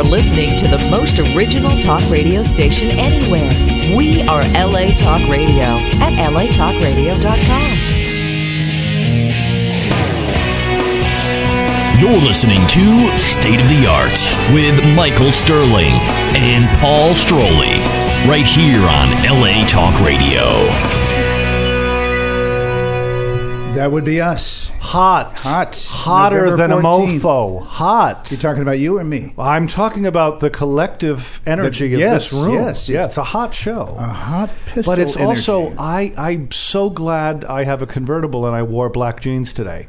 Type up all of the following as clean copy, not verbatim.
are listening to the most original talk radio station anywhere. We are LA Talk Radio at latalkradio.com. You're listening to State of the Art with Michael Sterling and Paul Stroley, right here on LA Talk Radio. That would be us. Hot. Hotter November than 14th. a mofo. Hot. You talking about you or me? I'm talking about the collective energy of this room. Yes. Yeah, it's a hot show. A hot pistol But it's energy. also, I'm so glad I have a convertible and I wore black jeans today.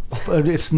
It's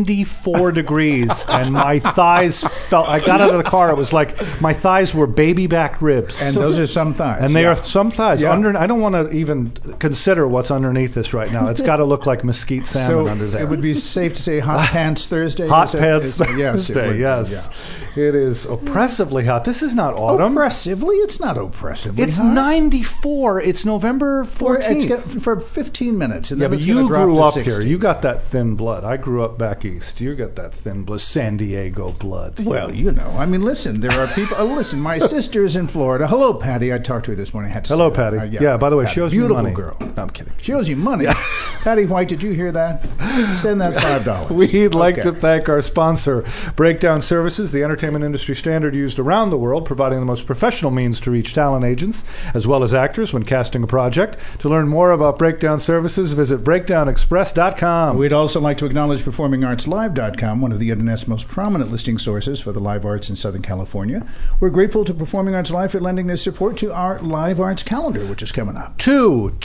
94 degrees and my thighs felt, I got out of the car, it was like my thighs were baby back ribs. And those are some thighs. And they are some thighs. Yeah. I don't want to even consider what's underneath this right now. It's got to look like mesquite salmon so under there. it would be safe to say hot pants Thursday. Hot is it? pants Yes, it Thursday, would be, yes. yeah. It is oppressively hot. This is not autumn. Oppressively? It's not oppressively It's hot. 94. It's November 14th. For 15 minutes. And Yeah, then but it's gonna you drop grew to up 60. here. You got that thin blood. I grew up back east. You got that thin blood. San Diego blood. Well, you know. I mean, listen, there are people. Listen, my sister's in Florida. Hello, Patty. I talked to her this morning. I had to Hello, say that. Patty. Yeah, by the way, Patty, she owes me beautiful money. girl. No, I'm kidding. She owes you money. Patty White, did you hear that? Send that $5. We'd like Okay. to thank our sponsor, Breakdown Services, the entertainment industry standard used around the world, providing the most professional means to reach talent agents as well as actors when casting a project. To learn more about Breakdown Services, visit breakdownexpress.com. We'd also like to acknowledge PerformingArtsLive.com, one of the internet's most prominent listing sources for the live arts in Southern California. We're grateful to Performing Arts Live for lending their support to our live arts calendar, which is coming up. Two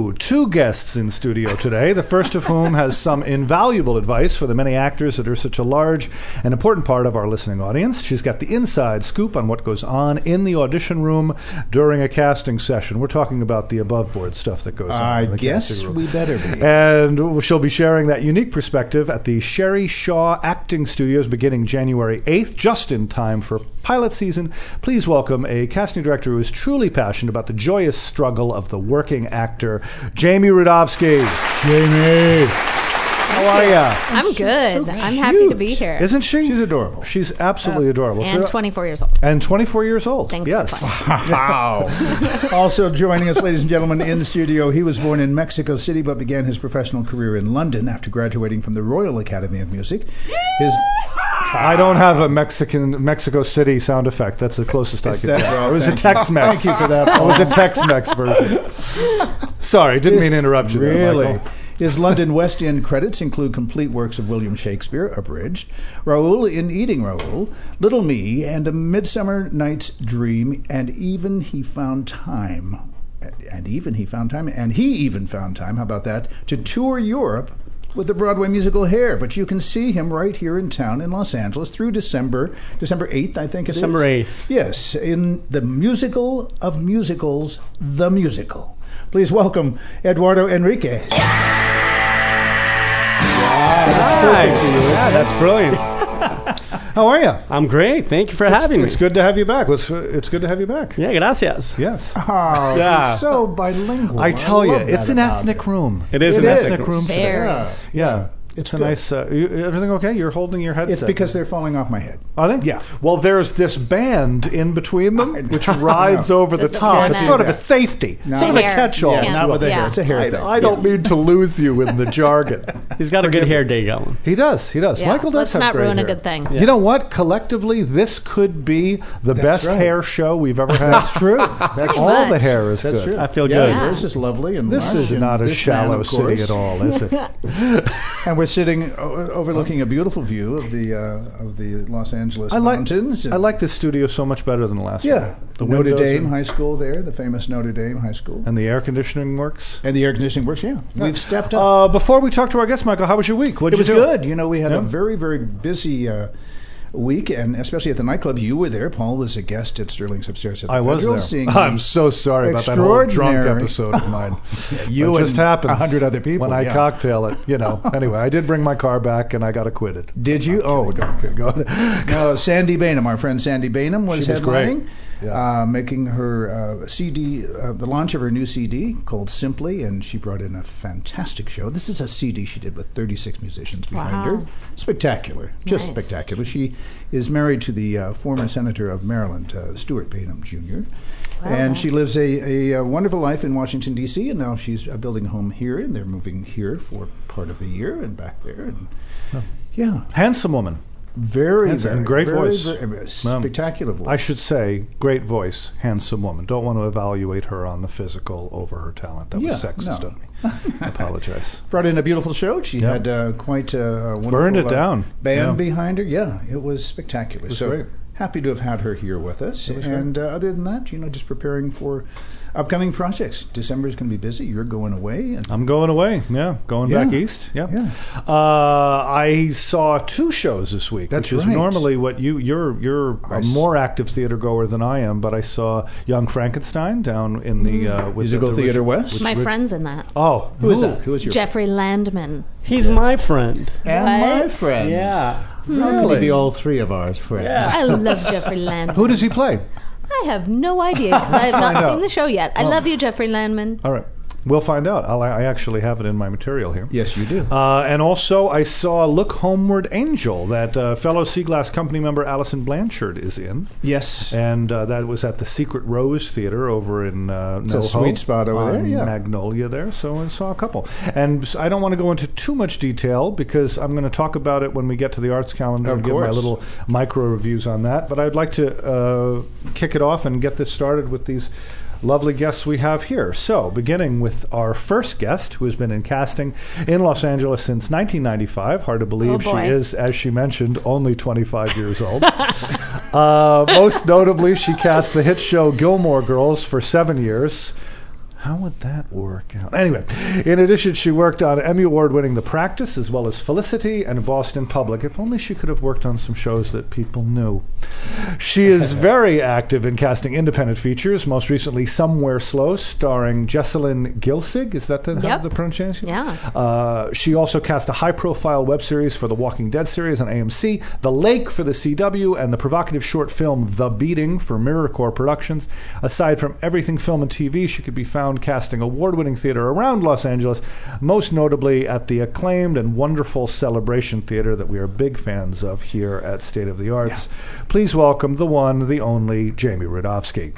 guests in studio today, the first of whom has some invaluable advice for the many actors that are such a large and important part of our listening audience. She's got the inside scoop on what goes on in the audition room during a casting session. We're talking about the above board stuff that goes on I in the guess casting room. we better be. And she'll be sharing that unique perspective at the Sherry Shaw Acting Studios beginning January 8th, just in time for pilot season. Please welcome a casting director who is truly passionate about the joyous struggle of the working actor, Jamie Rudovsky. Jamie, how are ya? I'm good. so I'm happy to be here. Isn't she? She's adorable. She's absolutely adorable. And 24 years old. And 24 years old. Thanks yes. for playing. Wow. Also joining us, ladies and gentlemen, in the studio, he was born in Mexico City but began his professional career in London after graduating from the Royal Academy of Music. I don't have a Mexico City sound effect. That's the closest I could get. Well, It was a thank you. Tex-Mex. Thank you for that, It Paul. was a Tex-Mex version. Sorry, didn't mean to interrupt you there, Really? Michael. His London West End credits include complete works of William Shakespeare, abridged, Raoul in Eating Raoul, Little Me, and A Midsummer Night's Dream, and he even found time, how about that, to tour Europe with the Broadway musical Hair. But you can see him right here in town in Los Angeles through December 8th, I think it is. December 8th. Yes, in the musical of musicals, The Musical. Please welcome Eduardo Enrique. Nice. Yeah, that's brilliant. How are you? I'm great. Thank you for having me. It's good to have you back. It's good to have you back. Yeah, gracias. Yes. Oh, Yeah. he's so bilingual. I tell you, love it's that an about ethnic him. room. It is It an is. ethnic room. today. Very. Yeah. It's a nice. Everything okay? You're holding your headset. It's because they're falling off my head. Are they? Yeah. Well, there's this band in between them, which rides over the That's top. a It's sort of a Yeah. safety, No. sort of a Hair. catch-all. Yeah, not with the hair. Yeah. It's a hair thing. I don't mean to lose you in the jargon. He's got a good hair day going. He does. Yeah. Michael does Let's have not great ruin hair. a good thing. Yeah. You know what? Collectively, this could be the best right. hair show we've ever had. That's true. That's All much. the hair is That's good. true. I feel Yeah, good. Yeah. yours is lovely and This lush, is and not a this shallow man, of city course. at all, is it? And we're sitting overlooking a beautiful view of the Los Angeles mountains. I like this studio so much better than the last Yeah, one. The Notre windows Dame are- High School there, the famous Notre Dame High School, and the air conditioning works. and the air conditioning works. Yeah, we've stepped up. Before we talk to our guest, Michael, how was your week? What It was you do? good. You know, we had Yeah. a very, very busy week, and especially at the nightclub. You were there. Paul was a guest at Sterling's Upstairs at the I was Federal, there. seeing I'm the so sorry about that whole drunk extraordinary- episode of mine. You it just and happens 100 other people, when I yeah. cocktail it. Anyway, I did bring my car back and I got acquitted. Did you? Oh, Okay, go ahead. no, Sandy Bainham, our friend Sandy Bainham was She was headlining. great. making her CD, the launch of her new CD called Simply, and she brought in a fantastic show. This is a CD she did with 36 musicians behind her. Spectacular, just spectacular. She is married to the former senator of Maryland, Stuart Bainum Jr., and she lives a wonderful life in Washington, D.C., and now she's building a home here, and they're moving here for part of the year and back there. And handsome woman. Very great voice. Very spectacular voice. I should say, great voice, handsome woman. Don't want to evaluate her on the physical over her talent. That was sexist of me. I apologize. Brought in a beautiful show. She had quite a wonderful burned it down band behind her. Yeah, it was spectacular. It was great. Happy to have had her here with us. And other than that, just preparing for upcoming projects. December is going to be busy. You're going away. And I'm going away. Yeah, going back east. Yeah. I saw 2 shows this week. That's which is normally what you're a more active theater goer than I am. But I saw Young Frankenstein down in the Musical Theater West. My friend's in that. Oh, who is that? Who is your Jeffrey Landman? He's my friend. And my friend. Yeah. Really? Maybe all 3 of ours friends. Yeah. I love Jeffrey Landman. Who does he play? I have no idea because I have not seen the show yet. I love you, Jeffrey Landman. All right. We'll find out. I actually have it in my material here. Yes, you do. And also, I saw Look Homeward Angel, that fellow Seaglass Company member Alison Blanchard is in. Yes. And that was at the Secret Rose Theater over in It's a sweet spot over there, Magnolia there, so I saw a couple. And I don't want to go into too much detail because I'm going to talk about it when we get to the arts calendar and give my little micro reviews on that. But I'd like to kick it off and get this started with these lovely guests we have here. So, beginning with our first guest, who has been in casting in Los Angeles since 1995. Hard to believe she is, as she mentioned, only 25 years old. Most notably, she cast the hit show Gilmore Girls for 7 years. How would that work out? Anyway, in addition, she worked on Emmy Award-winning The Practice, as well as Felicity and Boston Public. If only she could have worked on some shows that people knew. She is very active in casting independent features, most recently Somewhere Slow, starring Jessalyn Gilsig. Is that the pronunciation? Yeah. She also cast a high-profile web series for the Walking Dead series on AMC, The Lake for the CW, and the provocative short film The Beating for MirrorCore Productions. Aside from everything film and TV, she could be found casting award-winning theater around Los Angeles, most notably at the acclaimed and wonderful Celebration Theater that we are big fans of here at State of the Arts. Yeah. Please welcome the one, the only, Jamie Rudofsky.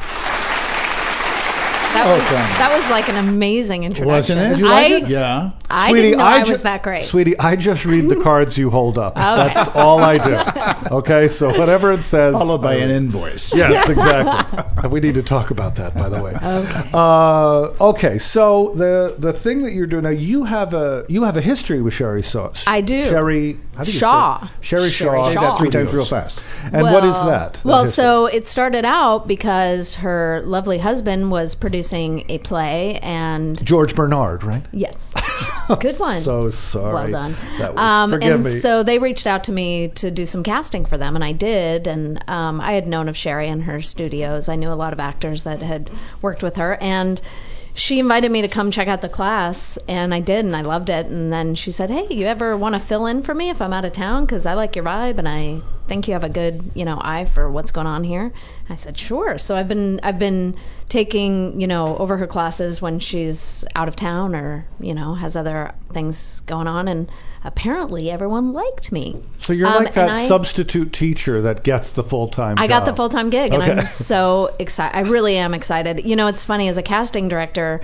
That was like an amazing introduction. Wasn't it? Did you like it? Yeah. I didn't know I was that great. Sweetie, I just read the cards you hold up. Okay. That's all I do. Okay, so whatever it says. Followed by an invoice. Yes, exactly. We need to talk about that, by the way. Okay. Okay, so the thing that you're doing now, you have a history with Sherry Shaw. I do. Sherry Shaw. Sherry Shaw. Say that 3 times real fast. And what is that? Well, so it started out because her lovely husband was producing a play, and George Bernard, right? Yes. Good one. So sorry. Well done. That was, forgive me. So they reached out to me to do some casting for them, and I did. And I had known of Sherry and her studios. I knew a lot of actors that had worked with her, and she invited me to come check out the class, and I did, and I loved it. And then she said, "Hey, you ever want to fill in for me if I'm out of town? Because I like your vibe, and I think you have a good, eye for what's going on here." I said, "Sure." So I've been taking, over her classes when she's out of town or, has other things going on, and apparently everyone liked me. So you're like that substitute teacher that gets the full-time job. I got the full-time gig, and I'm so excited. I really am excited. It's funny, as a casting director,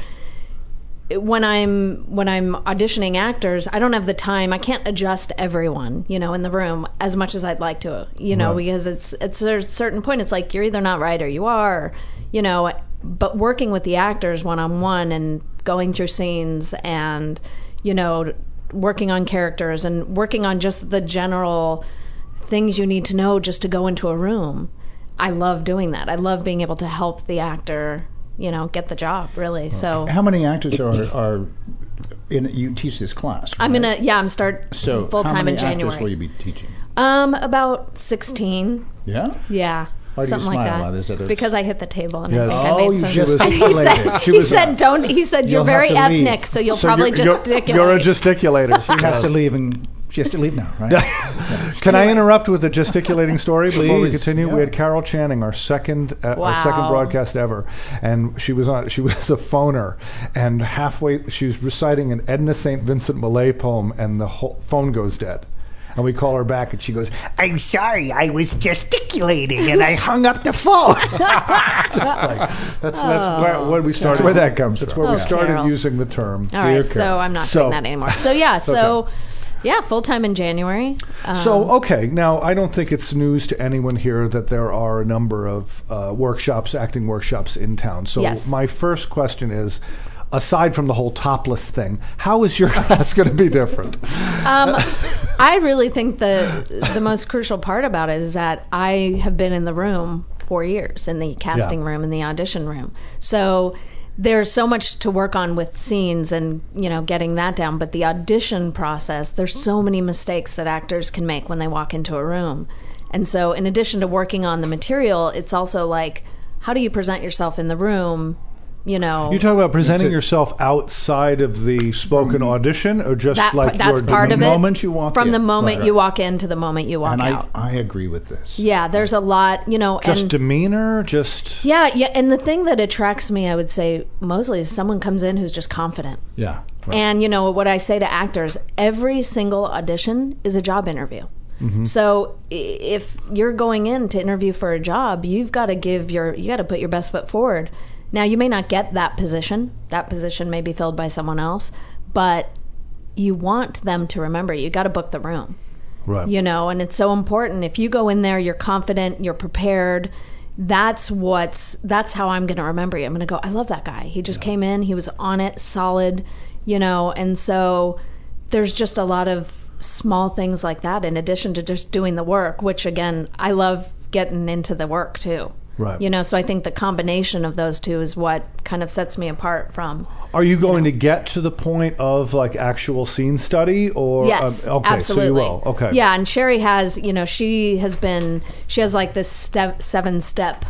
when I'm auditioning actors, I don't have the time. I can't adjust everyone, in the room as much as I'd like to, right. Because it's at a certain point, it's like you're either not right or you are, but working with the actors one-on-one and going through scenes and, working on characters and working on just the general things you need to know just to go into a room. I love doing that. I love being able to help the actor, get the job, really. Okay. So how many actors are in? You teach this class, right? I'm start full time in January. So how many actors will you be teaching? About 16. Yeah. Yeah. Why do you something smile? like that. Because I hit the table and yes. I think I made some. He said you're very ethnic, so you'll probably gesticulate. You're a gesticulator. She has to leave and She has to leave now, right? Can I interrupt with a gesticulating story before we Please, continue? yeah. We had Carol Channing, our second broadcast ever, and she was a phoner, and halfway she was reciting an Edna St. Vincent Millay poem, and the whole phone goes dead. And we call her back, and she goes, "I'm sorry, I was gesticulating, and I hung up the phone." That's where we started. That's where that comes That's from. where we started Carol. using the term. All right, Dear so Carol. I'm not doing that anymore. So yeah, full time in January. Okay, now I don't think it's news to anyone here that there are a number of acting workshops in town. So Yes. my first question is, aside from the whole topless thing, how is your class going to be different? I really think the most crucial part about it is that I have been in the room 4 years, in the casting room, in the audition room. So there's so much to work on with scenes and, getting that down. But the audition process, there's so many mistakes that actors can make when they walk into a room. And so in addition to working on the material, it's also like, how do you present yourself in the room? You talk about presenting yourself outside of the spoken audition, or just that's you're part of the it. moment you walk From in. the moment Right. you walk in to the moment you walk And out. I agree with this. Yeah, there's a lot, just and demeanor, just yeah, and the thing that attracts me, I would say, mostly is someone comes in who's just confident. Yeah. Right. And what I say to actors, every single audition is a job interview. Mm-hmm. So if you're going in to interview for a job, you've got to put your best foot forward. Now, you may not get that position. That position may be filled by someone else, but you want them to remember you. You got to book the room. right. And it's so important. If you go in there, you're confident, you're prepared. That's how I'm going to remember you. I'm going to go, I love that guy. He just came in, he was on it, solid, and so there's just a lot of small things like that in addition to just doing the work, which again, I love getting into the work too. Right. So I think the combination of those two is what kind of sets me apart from. Are you going to get to the point of like actual scene study, or Yes, okay, absolutely. So you will. Okay. Yeah, and Sherry has, she has like this 7-step,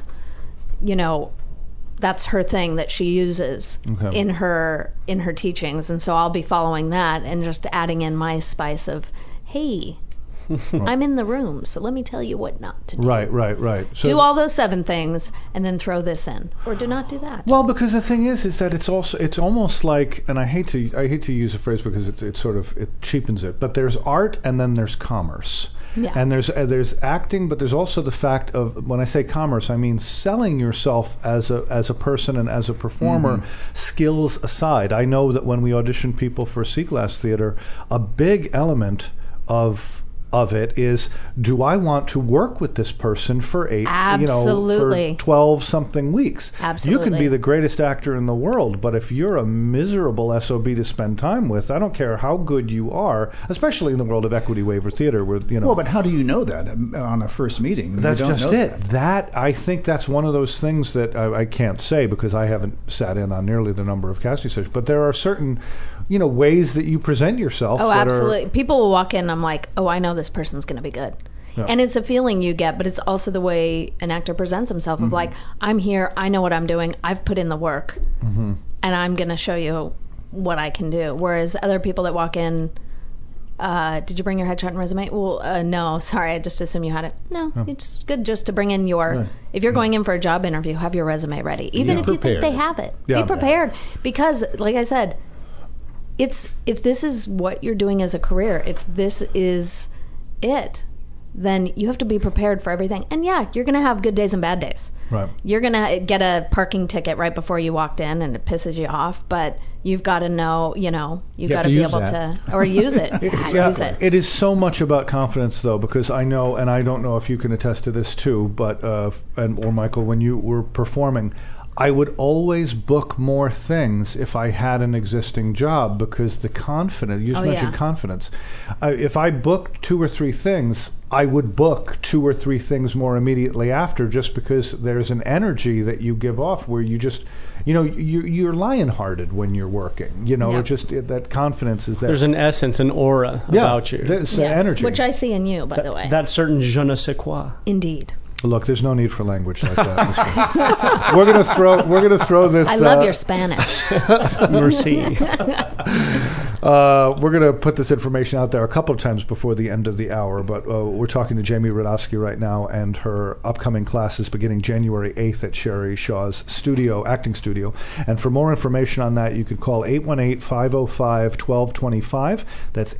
that's her thing that she uses in her teachings, and so I'll be following that and just adding in my spice of, hey, I'm in the room, so let me tell you what not to do. Right. So Do all those 7 things and then throw this in, or do not do that. Well, because the thing is that it's almost like, and I hate to use a phrase because it cheapens it, but there's art and then there's commerce. Yeah. And there's acting, but there's also the fact of, when I say commerce, I mean selling yourself as a person and as a performer, skills aside. I know that when we audition people for Sea Glass Theater, a big element of it is, do I want to work with this person for Absolutely. for 12 something weeks? Absolutely. You can be the greatest actor in the world, but if you're a miserable SOB to spend time with, I don't care how good you are, especially in the world of equity waiver theater, where Well, but how do you know that on a first meeting? that's You don't just know it. That I think that's one of those things that I can't say because I haven't sat in on nearly the number of casting sessions. But there are certain, ways that you present yourself. Oh, that absolutely. People will walk in and I'm like, oh, I know this person's going to be good. Yeah. And it's a feeling you get, but it's also the way an actor presents himself of like, I'm here, I know what I'm doing, I've put in the work, and I'm going to show you what I can do. Whereas other people that walk in, did you bring your headshot and resume? Well, no, sorry, I just assume you had it. No, it's good just to bring in if you're going in for a job interview, have your resume ready. Even if you think they have it. Yeah. Be prepared. Because, like I said, if this is what you're doing as a career, if this is it, then you have to be prepared for everything. And yeah, you're going to have good days and bad days. Right. You're going to get a parking ticket right before you walked in and it pisses you off, but you've got to know, you've got to be able to, or use it. Use it. It is so much about confidence, though, because I know, and I don't know if you can attest to this too, but or Michael, when you were performing, I would always book more things if I had an existing job because the confidence, you just mentioned confidence. If I booked 2 or 3 things, I would book 2 or 3 things more immediately after just because there's an energy that you give off where you just, you're lion-hearted when you're working. It just, that confidence is there. There's an essence, an aura about you. There's Yes, energy. which I see in you, by the way. That certain je ne sais quoi. Indeed. Look, there's no need for language like that. We're gonna throw this. I love your Spanish. Mercy. We're gonna put this information out there a couple of times before the end of the hour, but we're talking to Jamie Radofsky right now, and her upcoming class is beginning January 8th at Sherry Shaw's acting studio. And for more information on that, you can call 818-505-1225. That's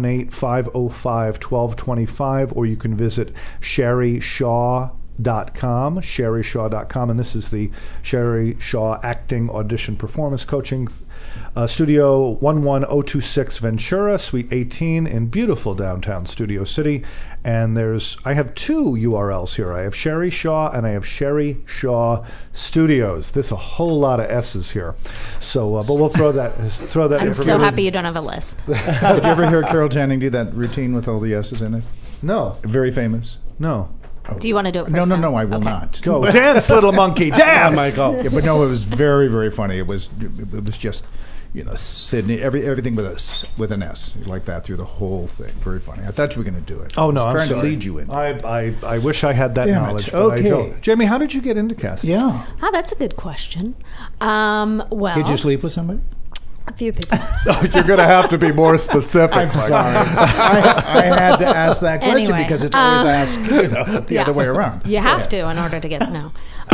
818-505-1225, or you can visit SherryShaw.com, SherryShaw.com, and this is the Sherry Shaw Acting Audition Performance Coaching Studio 11026 Ventura, Suite 18 in beautiful downtown Studio City. And I have two URLs here. I have Sherry Shaw and I have Sherry Shaw Studios. There's a whole lot of S's here. So, but we'll throw that I'm information. so happy you don't have a lisp. Did you ever hear Carol Channing do that routine with all the S's in it? No. Very famous. No. Do you want to do it No, first? no, I will not. Go. Dance, little monkey, dance! Michael. Yeah, but no, it was very, very funny. It was just, Sydney, everything with an S, like that through the whole thing. Very funny. I thought you were going to do it. Oh, no, I was I'm trying sorry. to lead you in. I wish I had that Damn it. knowledge. But Okay. I don't. Jamie, how did you get into casting? Yeah. Oh, that's a good question. Well, Did you sleep with somebody? a few people. You're going to have to be more specific. I'm sorry. I had to ask that question Anyway, because it's always asked the yeah. other way around. You have to in order to get no.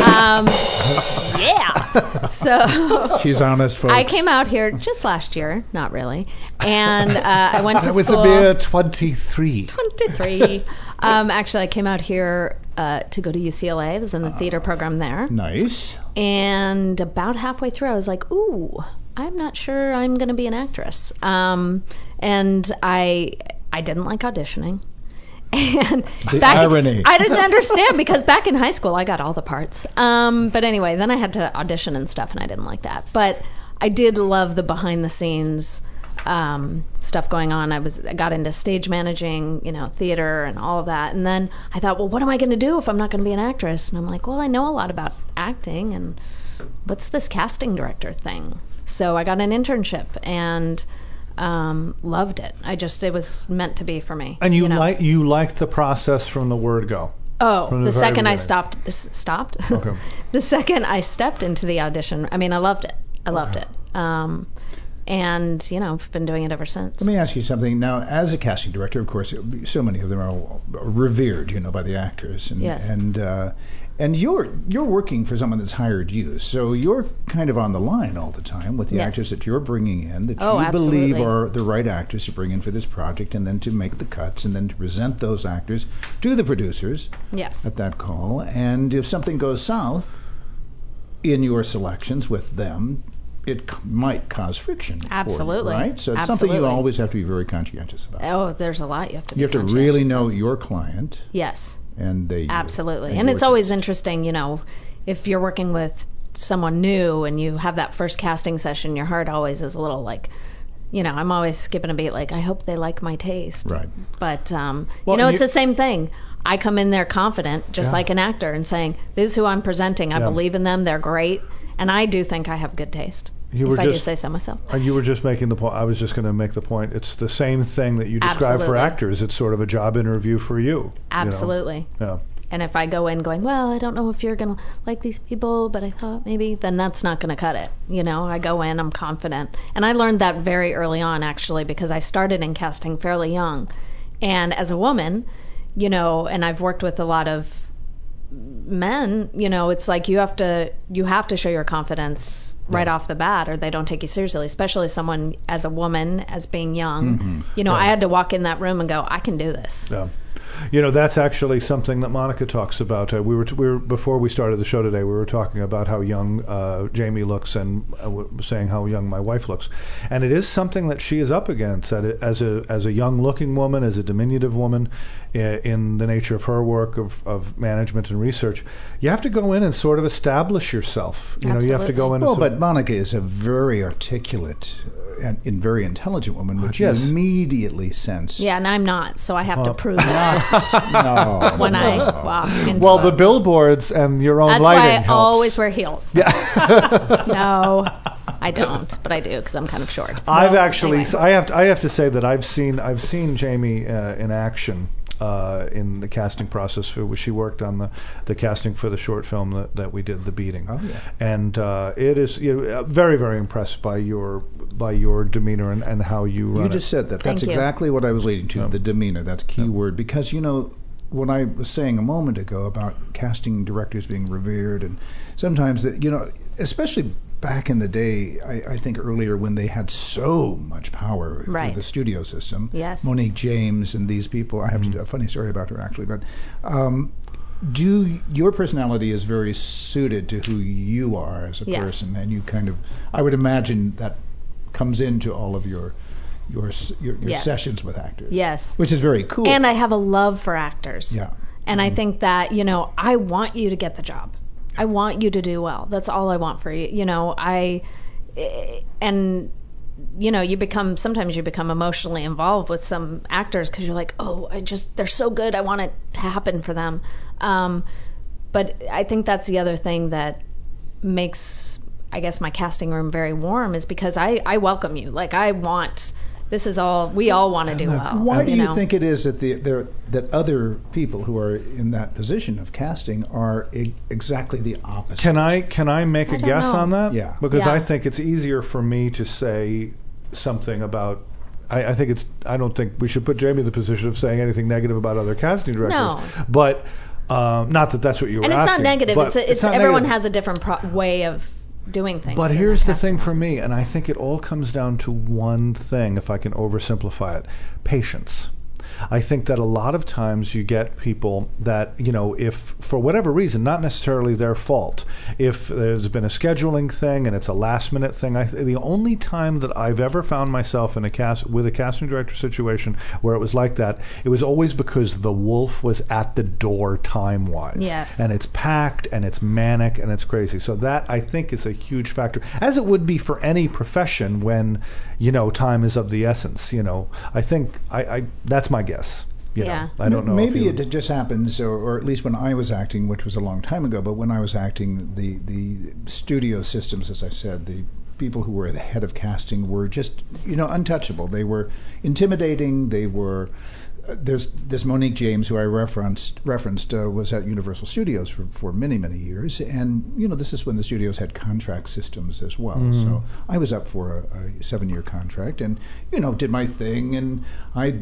Yeah. So She's honest, folks. I came out here just last year, not really, and I went to I was school. a mere 23. 23. Actually, I came out here to go to UCLA. I was in the theater program there. Nice. And about halfway through, I was like, ooh, I'm not sure I'm going to be an actress. And I didn't like auditioning. And The irony. I didn't understand because back in high school, I got all the parts. But anyway, then I had to audition and stuff, and I didn't like that. But I did love the behind-the-scenes stuff going on. I got into stage managing, theater and all of that. And then I thought, well, what am I going to do if I'm not going to be an actress? And I'm like, well, I know a lot about acting, and what's this casting director thing? So I got an internship and loved it. It was meant to be for me. And you liked the process from the word go. Oh, From the the very second I beginning. stopped. Okay. The second I stepped into the audition, I loved it. I loved it. And, I've been doing it ever since. Let me ask you something. Now, as a casting director, of course, so many of them are revered, by the actors. And, Yes. And you're working for someone that's hired you, so you're kind of on the line all the time with the Yes. actors that you're bringing in that Oh, you believe absolutely. are the right actors to bring in for this project, and then to make the cuts, and then to present those actors to the producers Yes. at that call. And if something goes south in your selections with them, it might cause friction. for you, Absolutely. right? So it's something you Absolutely. always have to be very conscientious about. Oh, there's a lot you have to be You have to really conscientious know of. your client Yes. and they Absolutely. you. And it's your always team. interesting, if you're working with someone new and you have that first casting session, your heart always is a little like, I'm always skipping a beat like, I hope they like my taste. Right. But, Well, it's the same thing. I come in there confident, just Yeah. like an actor, and saying, this is who I'm presenting. I Yeah. believe in them. They're great. And I do think I have good taste. If I do say so myself. And you were just making the point. I was just going to make the point. It's the same thing that you describe for Absolutely. actors. It's sort of a job interview for you. Absolutely. Yeah. And if I go in going, well, I don't know if you're going to like these people, but I thought maybe, then that's not going to cut it. I go in, I'm confident. And I learned that very early on, actually, because I started in casting fairly young. And as a woman, and I've worked with a lot of men, it's like you have to show your confidence right off the bat, or they don't take you seriously, especially someone as a woman, as being young. I had to walk in that room and go, I can do this. Yeah. That's actually something that Monica talks about. We were before we started the show today. We were talking about how young Jamie looks, and saying how young my wife looks, and it is something that she is up against as a young-looking woman, as a diminutive woman, in the nature of her work of management and research. You have to go in and sort of establish yourself. You have to go in. Well, but Monica is a very articulate and very intelligent woman, which Yes. you immediately sense. Yeah, and I'm not, so I have to prove it No. when I walk into well, it. the billboards and your own That's lighting why I helps. always wear heels. Yeah. No, I don't, but I do because I'm kind of short. I've actually, Anyway. I have to say that I've seen Jamie in action in the casting process. She worked on the casting for the short film that we did, The Beating. Oh, yeah. And it is very, very impressed by your demeanor and how you run You just said that. That's Thank you. exactly what I was leading to, Yeah. the demeanor. That's a key Yeah. word. Because, when I was saying a moment ago about casting directors being revered, and sometimes that, especially back in the day, I think earlier when they had so much power Right. through the studio system. Yes. Monique James and these people. I have to do a funny story about her, actually. But your personality is very suited to who you are as a Yes. person, and you I would imagine that comes into all of your Yes. sessions with actors. Yes. Which is very cool. And I have a love for actors. Yeah. And I think that, I want you to get the job. I want you to do well. That's all I want for you. Sometimes you become emotionally involved with some actors because you're like, oh, they're so good. I want it to happen for them. But I think that's the other thing that makes, I guess, my casting room very warm is because I welcome you. Like we all want to do well. Why do you think it is that other people who are in that position of casting are exactly the opposite? Can I make a don't guess know. on that? Yeah. Because Yeah. I think it's easier for me to say something about. I don't think we should put Jamie in the position of saying anything negative about other casting directors. No. But not that that's what you were And it's asking. not negative. but It's not everyone negative. has a different way of doing things. But in here's their the thing casting for me, rooms. and I think it all comes down to one thing, if I can oversimplify it: patience. I think that a lot of times you get people that, if for whatever reason, not necessarily their fault, if there's been a scheduling thing and it's a last minute thing, the only time that I've ever found myself in with a casting director situation where it was like that, it was always because the wolf was at the door time-wise. Yes. And it's packed and it's manic and it's crazy. So that, I think, is a huge factor, as it would be for any profession when, time is of the essence. I think that's my guess. Yeah. I don't know. Maybe it just happens, or at least when I was acting, which was a long time ago, but when I was acting, the studio systems, as I said, the people who were the head of casting were just, untouchable. They were intimidating. They were. There's this Monique James, who I referenced was at Universal Studios for many, many years, and this is when the studios had contract systems as well. Mm-hmm. So I was up for a 7-year contract, and did my thing, and I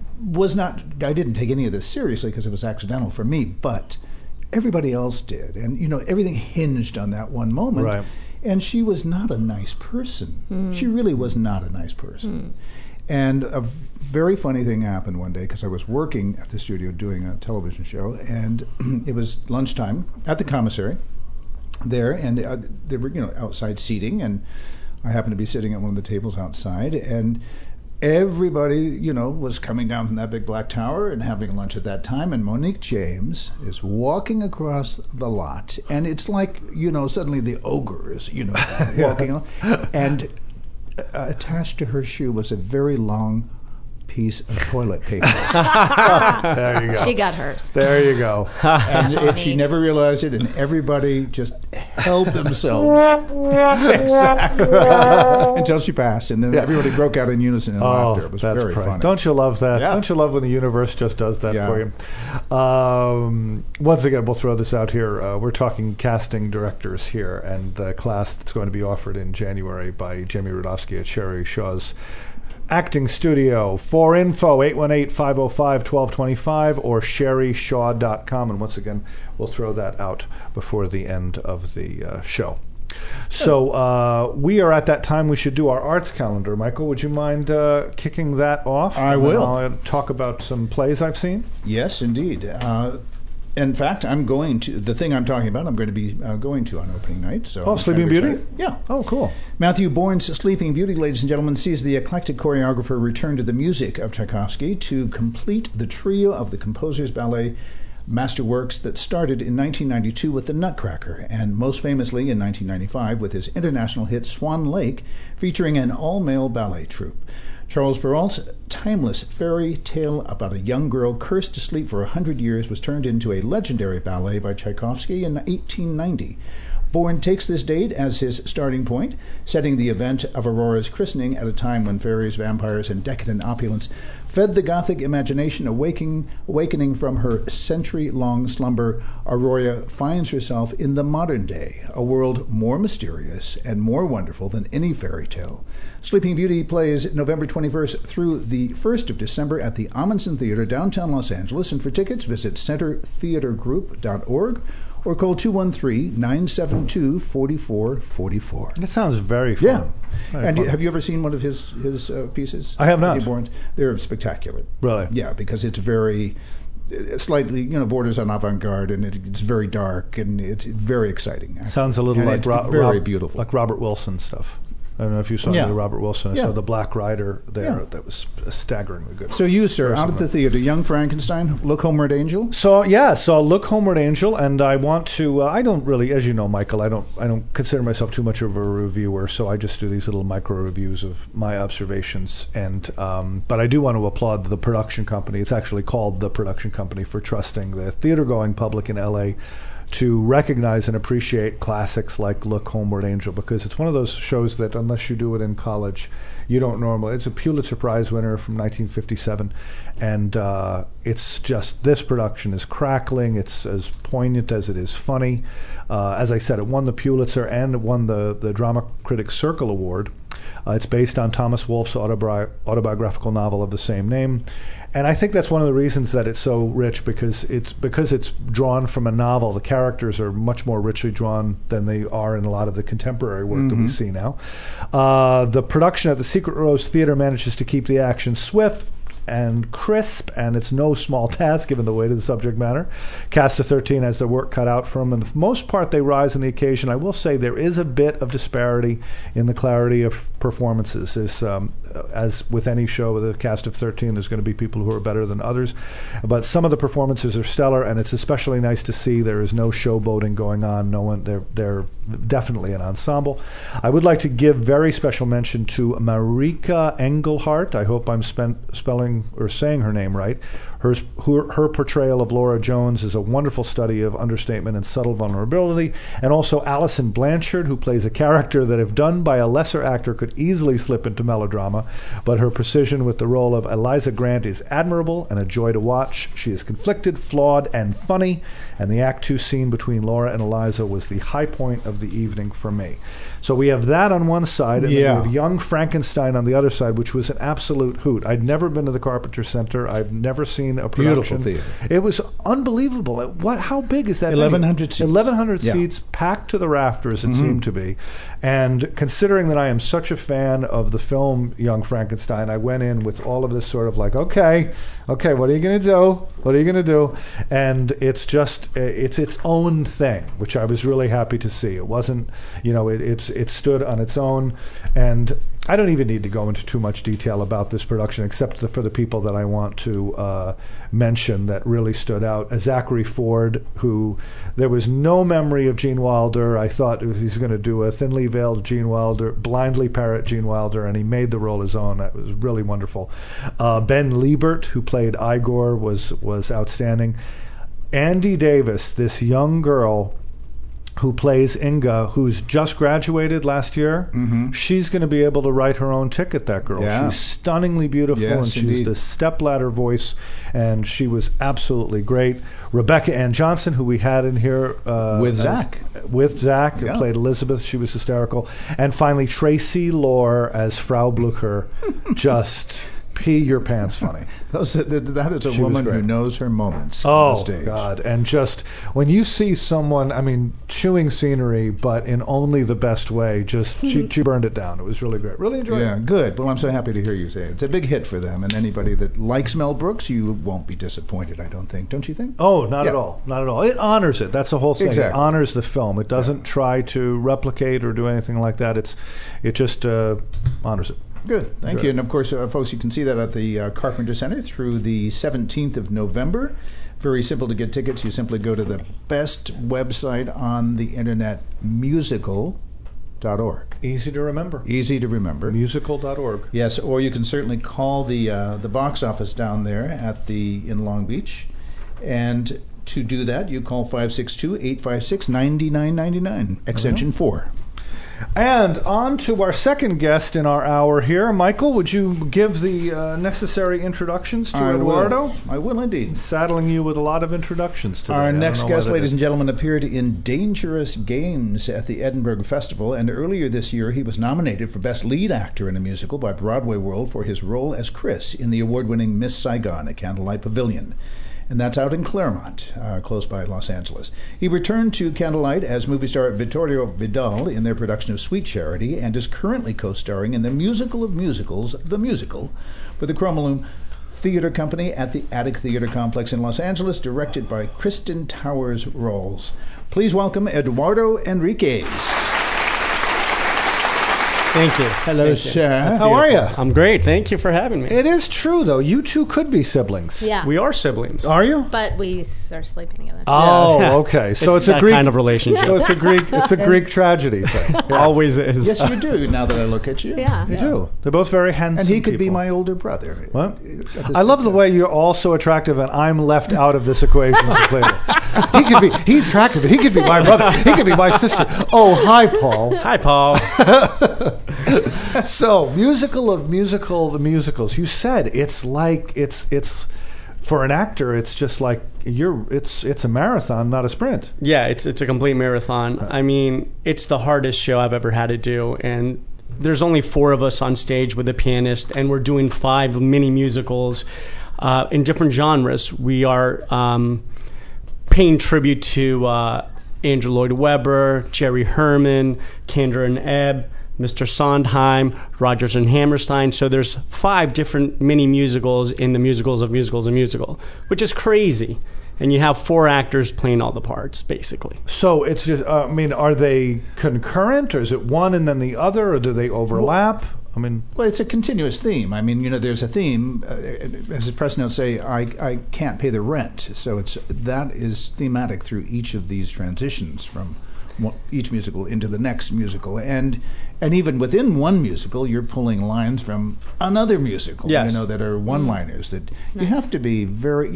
didn't take any of this seriously because it was accidental for me, but everybody else did, and everything hinged on that one moment. Right. And she was not a nice person. She really was not a nice person. And a very funny thing happened one day because I was working at the studio doing a television show, and it was lunchtime at the commissary there, and there were outside seating, and I happened to be sitting at one of the tables outside, and everybody was coming down from that big black tower and having lunch at that time, and Monique James is walking across the lot, and it's like suddenly the ogre is walking on, and attached to her shoe was a very long piece of toilet paper. There you go. She got hers. There you go. And she never realized it, and everybody just held themselves until she passed, and then everybody broke out in unison in laughter. It was that's very funny. Don't you love that? Yeah. Don't you love when the universe just does that Yeah. for you? Once again, we'll throw this out here. We're talking casting directors here, and the class that's going to be offered in January by Jamie Rudofsky at Sherry Shaw's Acting Studio. For info, 818-505-1225 or sherryshaw.com. And once again, we'll throw that out before the end of the show. So we are at that time we should do our arts calendar. Michael, would you mind kicking that off? I And then will. I'll talk about some plays I've seen. Yes, indeed. In fact, I'm going to the thing I'm talking about. I'm going to be going to on opening night. So I'm Sleeping kind of Beauty? excited. Yeah. Oh, cool. Matthew Bourne's Sleeping Beauty, ladies and gentlemen, sees the eclectic choreographer return to the music of Tchaikovsky to complete the trio of the composer's ballet masterworks that started in 1992 with The Nutcracker, and most famously in 1995 with his international hit Swan Lake, featuring an all-male ballet troupe. Charles Perrault's timeless fairy tale about a young girl cursed to sleep for 100 years was turned into a legendary ballet by Tchaikovsky in 1890. Bourne takes this date as his starting point, setting the event of Aurora's christening at a time when fairies, vampires, and decadent opulence fed the Gothic imagination. Awakening from her century-long slumber, Aurora finds herself in the modern day, a world more mysterious and more wonderful than any fairy tale. Sleeping Beauty plays November 21st through the 1st of December at the Amundsen Theater, downtown Los Angeles, and for tickets, visit centertheatergroup.org or call 213-972-4444. That sounds very fun. Yeah. Very And fun. have you ever seen one of his pieces? I have not. Eddie Bourne's? They're spectacular. Really? Yeah, because it's very slightly, borders on avant-garde, and it's very dark, and it's very exciting. Actually. Sounds a little And like it's very beautiful. like Robert Wilson stuff. I don't know if you saw Yeah. the Robert Wilson. I Yeah. saw The Black Rider there. Yeah. That was staggeringly good. So you, sir, out at the theater, Young Frankenstein, Look Homeward Angel. So Look Homeward Angel, and I want to. I don't really, as you know, Michael, I don't consider myself too much of a reviewer, so I just do these little micro reviews of my observations. And but I do want to applaud the production company. It's actually called the production company for trusting the theater-going public in LA to recognize and appreciate classics like Look Homeward Angel, because it's one of those shows that unless you do it in college, you don't normally. It's a Pulitzer Prize winner from 1957, and it's just, this production is crackling. It's as poignant as it is funny. As I said, it won the Pulitzer and it won the Drama Critics Circle Award. It's based on Thomas Wolfe's autobiographical novel of the same name. And I think that's one of the reasons that it's so rich, because it's drawn from a novel. The characters are much more richly drawn than they are in a lot of the contemporary work that we see now. The production at the Secret Rose Theater manages to keep the action swift and crisp, and it's no small task given the weight of the subject matter. Cast of 13 has their work cut out for them, and for the most part they rise on the occasion. I will say there is a bit of disparity in the clarity of performances. As with any show with a cast of 13, there's going to be people who are better than others, but some of the performances are stellar, and it's especially nice to see there is no showboating going on. No one, they're definitely an ensemble. I would like to give very special mention to Marika Engelhardt. I hope I'm spelling or saying her name right. Her portrayal of Laura Jones is a wonderful study of understatement and subtle vulnerability. And also Alison Blanchard, who plays a character that, if done by a lesser actor, could easily slip into melodrama. But her precision with the role of Eliza Grant is admirable and a joy to watch. She is conflicted, flawed, and funny. And the Act 2 scene between Laura and Eliza was the high point of the evening for me. So we have that on one side, and then we have Young Frankenstein on the other side, which was an absolute hoot. I'd never been to the Carpenter Center. I've never seen a production. Beautiful theater. It was unbelievable. How big is that? 1,100 seats. 1,100 seats, packed to the rafters, it seemed to be. And considering that I am such a fan of the film Young Frankenstein, I went in with all of this sort of like, okay, what are you going to do? What are you going to do? And it's just, it's its own thing, which I was really happy to see. It wasn't, it stood on its own. And I don't even need to go into too much detail about this production, except for the people that I want to mention that really stood out. Zachary Ford, who there was no memory of Gene Wilder. I thought he's going to do a thinly veiled Gene Wilder, blindly parrot Gene Wilder, and he made the role his own. That was really wonderful. Ben Liebert, who played Igor, was outstanding. Andy Davis, this young girl who plays Inga, who's just graduated last year, she's going to be able to write her own ticket, that girl. Yeah. She's stunningly beautiful, Yes, and she's indeed. the stepladder voice, and she was absolutely great. Rebecca Ann Johnson, who we had in here. With Zach. With Zach, who Yeah. played Elizabeth. She was hysterical. And finally, Tracy Lore as Frau Blucher. Just pee your pants funny. That is a She was woman who great. knows her moments on the stage. God. And just when you see someone, chewing scenery, but in only the best way, she burned it down. It was really great. Really enjoyed Yeah, it. good. Well, I'm so happy to hear you say it. It's a big hit for them, and anybody that likes Mel Brooks, you won't be disappointed, I don't think. Don't you think? Oh, not Yeah. at all. Not at all. It honors it. That's the whole thing. Exactly. It honors the film. It doesn't try to replicate or do anything like that. It just honors it. Good. Thank Good. you. And, of course, folks, you can see that at the Carpenter Center through the 17th of November. Very simple to get tickets. You simply go to the best website on the internet, musical.org. Easy to remember. Easy to remember. Musical.org. Yes, or you can certainly call the box office down there in Long Beach, and To do that, you call 562-856-9999, extension 4. And on to our second guest in our hour here. Michael, would you give the necessary introductions to Eduardo? I will indeed. Saddling you with a lot of introductions today. Our next guest, ladies and gentlemen, appeared in Dangerous Games at the Edinburgh Festival, and earlier this year he was nominated for Best Lead Actor in a Musical by Broadway World for his role as Chris in the award-winning Miss Saigon at Candlelight Pavilion. And that's out in Claremont, close by Los Angeles. He returned to Candlelight as movie star Vittorio Vidal in their production of Sweet Charity, and is currently co-starring in the musical of musicals, The Musical, for the Chromaloom Theater Company at the Attic Theater Complex in Los Angeles, directed by Kristen Towers Rolls. Please welcome Eduardo Enriquez. Thank you. Hello, sir. How are you? I'm great. Thank you for having me. It is true, though. You two could be siblings. Yeah. We are siblings. Are you? But we are sleeping together. Oh, Yeah. okay. So it's a that Greek kind of relationship. So it's a Greek tragedy thing. It always is. Yes, you do, now that I look at you. Yeah. They do. They're both very handsome. And he could be people. my older brother. What? I love the way you're all so attractive and I'm left out of this equation completely. He's attractive, but he could be my brother. He could be my sister. Oh, hi, Paul. Hi, Paul. So, the musicals. You said it's like it's for an actor. It's just like it's a marathon, not a sprint. Yeah, it's a complete marathon. I mean, it's the hardest show I've ever had to do, and there's only 4 of us on stage with a pianist, and we're doing 5 mini musicals in different genres. We are paying tribute to Andrew Lloyd Webber, Jerry Herman, Kander and Ebb, Mr. Sondheim, Rodgers and Hammerstein. So there's 5 different mini musicals in the musicals of musicals and musical, which is crazy. And you have 4 actors playing all the parts, basically. So it's just, are they concurrent, or is it one and then the other, or do they overlap? Well, it's a continuous theme. There's a theme. As the press notes say, I can't pay the rent. So that is thematic through each of these transitions from each musical into the next musical, and even within one musical, you're pulling lines from another musical. Yes. That are one-liners. That you have to be very.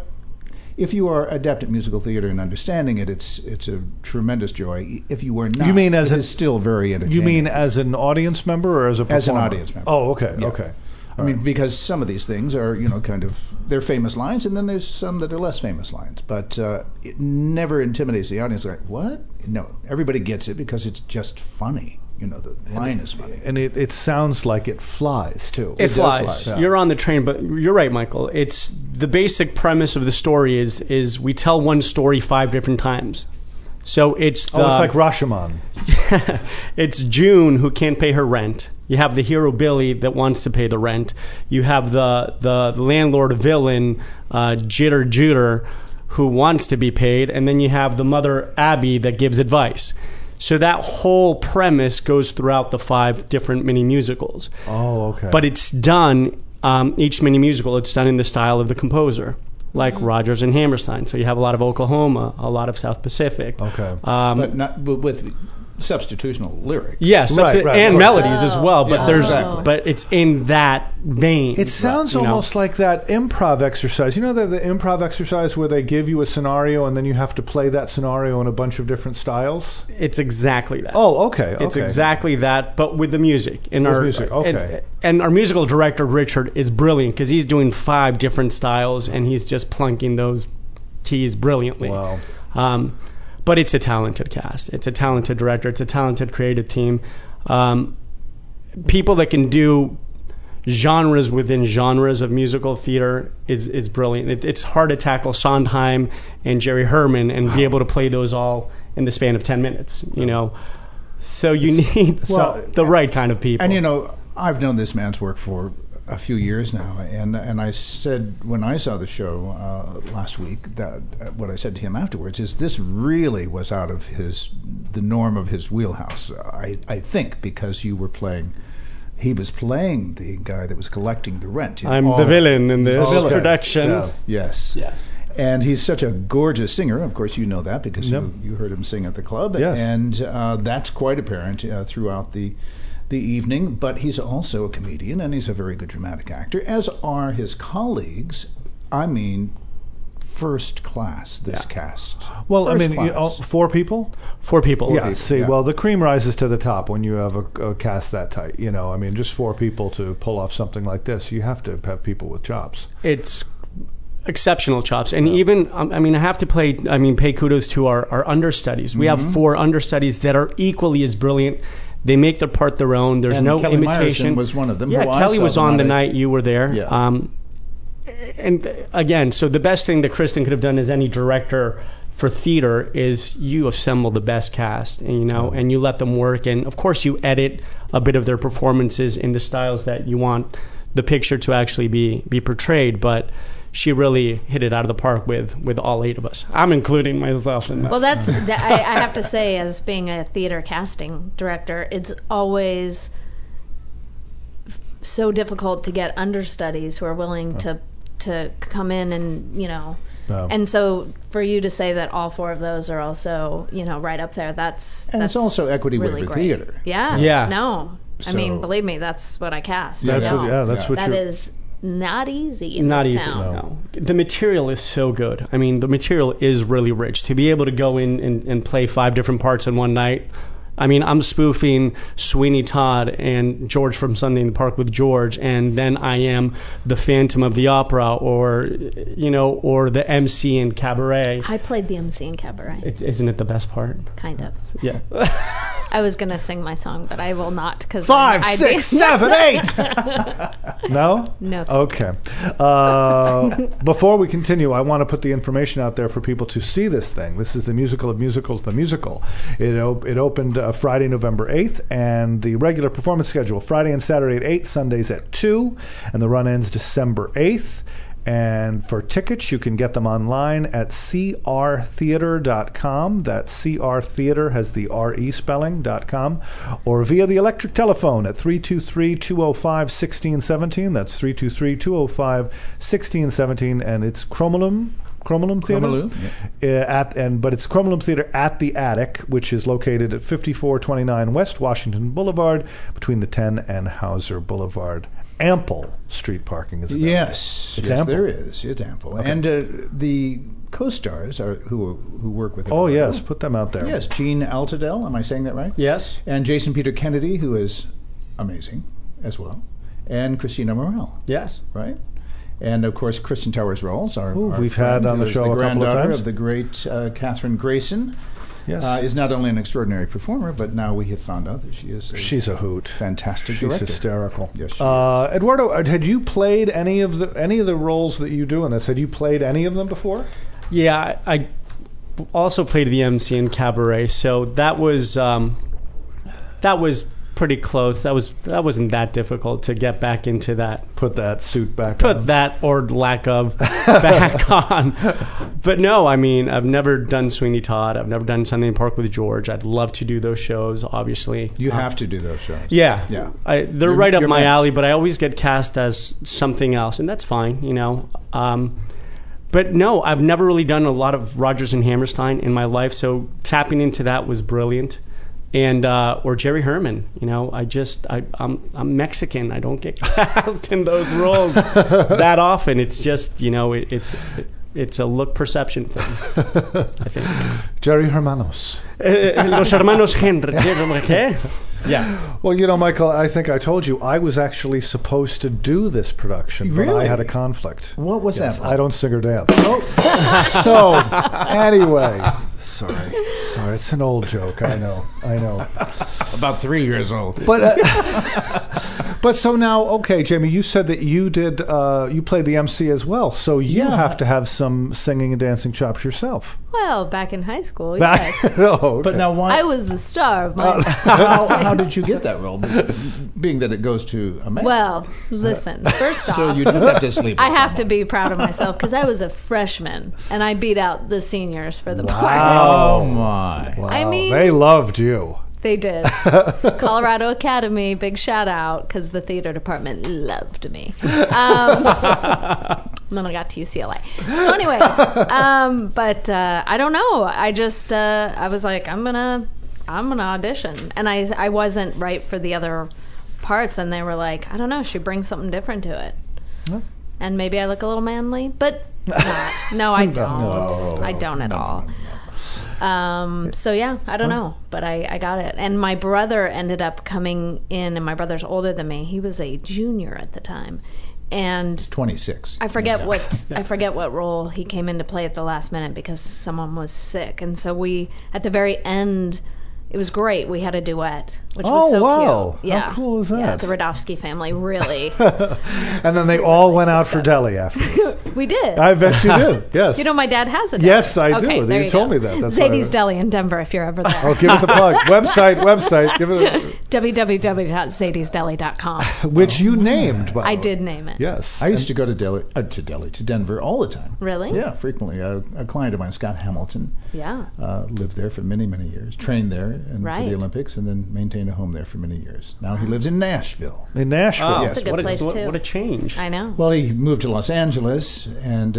If you are adept at musical theater and understanding it, it's a tremendous joy. If you are not, it is still very entertaining. You mean as an audience member or as a performer? As an audience member. Oh, okay, Yeah. okay. Because some of these things are, they're famous lines, and then there's some that are less famous lines. But it never intimidates the audience. Like, what? No, everybody gets it because it's just funny. The line is funny. And it sounds like it flies, too. It does flies. fly, yeah. You're on the train, but you're right, Michael. It's the basic premise of the story is we tell one story 5 different times. So it's it's like Rashomon. It's June who can't pay her rent. You have the hero Billy that wants to pay the rent. You have the landlord villain Jitter Juter who wants to be paid, and then you have the mother Abby that gives advice. So that whole premise goes throughout the 5 different mini musicals. Oh, okay. But it's done, each mini musical, it's done in the style of the composer, like Rodgers and Hammerstein. So you have a lot of Oklahoma, a lot of South Pacific. Okay. But with substitutional lyrics. Yes, Right, and right. melodies as well, but Yeah, exactly. but it's in that vein. It sounds almost like that improv exercise. The improv exercise where they give you a scenario and then you have to play that scenario in a bunch of different styles? It's exactly that. Oh, okay. It's exactly that, but with the music. Music, okay. And our musical director, Richard, is brilliant because he's doing 5 different styles and he's just plunking those keys brilliantly. Wow. But it's a talented cast. It's a talented director. It's a talented creative team. People that can do genres within genres of musical theater is brilliant. It's hard to tackle Sondheim and Jerry Herman and be able to play those all in the span of 10 minutes. So you need the right kind of people. And I've known this man's work for a few years now, and I said when I saw the show last week that what I said to him afterwards is this really was out of the norm of his wheelhouse. I think because he was playing the guy that was collecting the rent. I'm the villain in this production. Yeah. Yes. And he's such a gorgeous singer. Of course, you know that because you heard him sing at the club. Yes. And that's quite apparent throughout the evening. But he's also a comedian, and he's a very good dramatic actor, as are his colleagues. first class, this cast. Well, I First mean, class. 4 people? 4 people. Yeah, people, see, yeah. well, the cream rises to the top when you have a cast that tight. You know, I mean, just 4 people to pull off something like this, you have to have people with chops. It's exceptional chops, and even I mean, I have to pay kudos to our understudies. We have 4 understudies that are equally as brilliant. They make their part their own. There's And no Kelly imitation. Meyerson was one of them. Yeah, who I Kelly saw was them on the at. night you were there. Yeah. And again, so the best thing that Kristen could have done as any director for theater is you assemble the best cast, and and you let them work, and of course you edit a bit of their performances in the styles that you want the picture to actually be portrayed, but she really hit it out of the park with all 8 of us. I'm including myself in that. Well, I have to say, as being a theater casting director, it's always so difficult to get understudies who are willing to come in and and so for you to say that all 4 of those are also right up there, that's it's also equity really with the great. theater. Yeah. No, I So- mean, believe me, that's what I cast. That's I know. what That you're... is not easy in Not this easy. town. No. The material is so good. I mean, the material is really rich. To be able to go in and play 5 different parts in one night. I mean, I'm spoofing Sweeney Todd and George from Sunday in the Park with George, and then I am the Phantom of the Opera, or the MC in Cabaret. I played the MC in Cabaret, Isn't it the best part? kind of. Yeah. I was gonna sing my song, but I will not because 5, 6, 7, 8. No? No. Okay. Before we continue, I want to put the information out there for people to see this thing. This is the Musical of Musicals, the musical. It opened Friday, November 8th, and the regular performance schedule, Friday and Saturday at 8, Sundays at 2, and the run ends December 8th. And for tickets, you can get them online at crtheater.com. That's crtheater, has the R-E spelling.com. Or via the electric telephone at 323-205-1617. That's 323-205-1617. And it's Chromolum Theater. Cromaloo, yeah. But it's Chromolum Theater at the Attic, which is located at 5429 West Washington Boulevard, between the 10 and Hauser Boulevard. Ample street parking is available. Yes, It's yes, ample. there is. It's ample. Okay. And the co-stars are who work with. Oh, Eduardo. yes, put them out there. Yes, Gene Altadell. Am I saying that right? Yes. And Jason Peter Kennedy, who is amazing as well, and Christina Morel, Yes. right? And of course, Kristen Towers-Rolls, our we've friend, had on the who is show a couple of granddaughter times. of the great Catherine Grayson. Yes. Is not only an extraordinary performer, but now we have found out that she is She's a hoot. fantastic She's director. hysterical. Yes, she is. Eduardo, had you played any of the roles that you do in this? Had you played any of them before? Yeah, I also played the MC in Cabaret, so that was pretty close. That wasn't that difficult to get back into that. Put that suit back on. Put that or lack of back on. But no, I mean, I've never done Sweeney Todd. I've never done Sunday in the Park with George. I'd love to do those shows, obviously. You have to do those shows. Yeah. Yeah. They're You're- right up you're my mixed. alley, but I always get cast as something else, and that's fine, But no, I've never really done a lot of Rodgers and Hammerstein in my life, so tapping into that was brilliant. And or Jerry Herman, I'm Mexican. I don't get cast in those roles that often. It's just, it's a look perception thing, I think. Jerry Hermanos. Los hermanos Henry. ¿Qué? Yeah. Well, Michael, I think I told you I was actually supposed to do this production, but Really? I had a conflict. What was Yes, that? I don't sing or dance. So, anyway, sorry, it's an old joke. I know. About 3 years old. But so now, okay, Jamie, you said that you did, you played the MC as well, so you Yeah. have to have some singing and dancing chops yourself. Well, back in high school, yes. Oh, okay. But now, why? I was the star of my. how did you get that role? Being that it goes to a man. Well, listen. First off, so you do have to sleep. I with have to someone. be proud of myself because I was a freshman and I beat out the seniors for the part. Oh my! Wow, I mean- they loved you. They did. Colorado Academy, big shout out because the theater department loved me. And then I got to UCLA. So anyway, but I don't know. I just I was like, I'm gonna audition, and I wasn't right for the other parts, and they were like, I don't know, she brings something different to it, Huh. and maybe I look a little manly, but not. No, I don't. No. I don't at all. So yeah, I don't know, but I got it. And my brother ended up coming in, and my brother's older than me. He was a junior at the time, and 26. I forget what role he came in to play at the last minute because someone was sick, and so we at the very end. It was great. We had a duet, which was so wow. cute. Yeah. How cool is that? Yeah, the Radofsky family, really. And then they all went out for deli afterwards. We did. I bet you did. Yes. You know, my dad has a deli. Yes, I do. Okay, there You told go. me that. That's Zadie's why Deli in Denver, if you're ever there. Oh, give it the plug. Website. Give it. www.zadiesdeli.com. Which you named. By the I way. did name it. Yes. I used to go to Denver all the time. Really? Yeah, frequently. A client of mine, Scott Hamilton, Yeah. lived there for many, many years, trained there and for Right. the Olympics, and then maintained a home there for many years. Now he lives in Nashville. In Nashville. Oh, Yes. That's a good what place, too. What a change. I know. Well, he moved to Los Angeles and